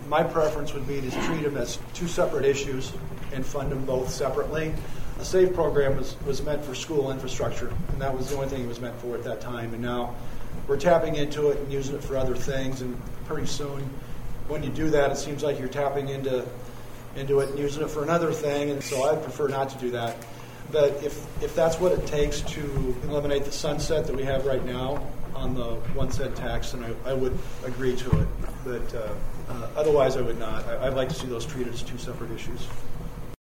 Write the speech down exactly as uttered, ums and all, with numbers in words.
my preference would be to treat them as two separate issues and fund them both separately. The SAVE program was, was meant for school infrastructure, and that was the only thing it was meant for at that time. And now we're tapping into it and using it for other things, and pretty soon when you do that, it seems like you're tapping into into it and using it for another thing, and so I prefer not to do that. But if if that's what it takes to eliminate the sunset that we have right now on the one cent tax, then I, I would agree to it. But uh, uh, otherwise, I would not. I, I'd like to see those treated as two separate issues.